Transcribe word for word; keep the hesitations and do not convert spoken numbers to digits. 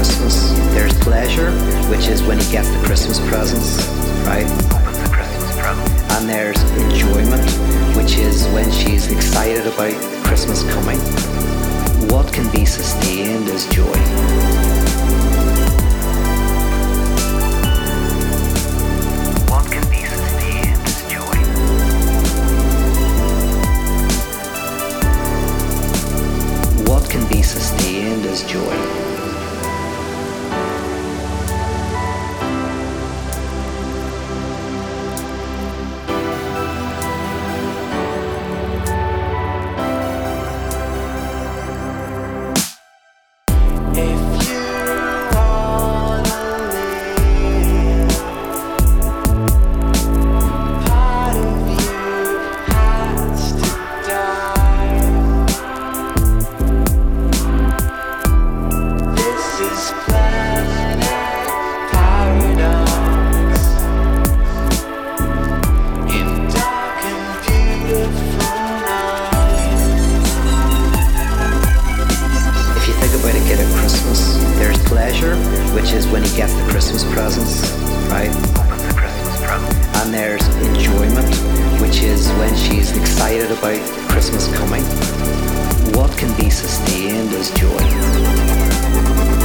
Christmas, there's pleasure, which is when you get the Christmas presents, right? Opens the Christmas present. And there's enjoyment, which is when she's excited about Christmas coming. What can be sustained is joy. Sustained as joy. There's pleasure, which is when you get the Christmas presents, right? Opens the Christmas present. And there's enjoyment, which is when she's excited about Christmas coming. What can be sustained is joy.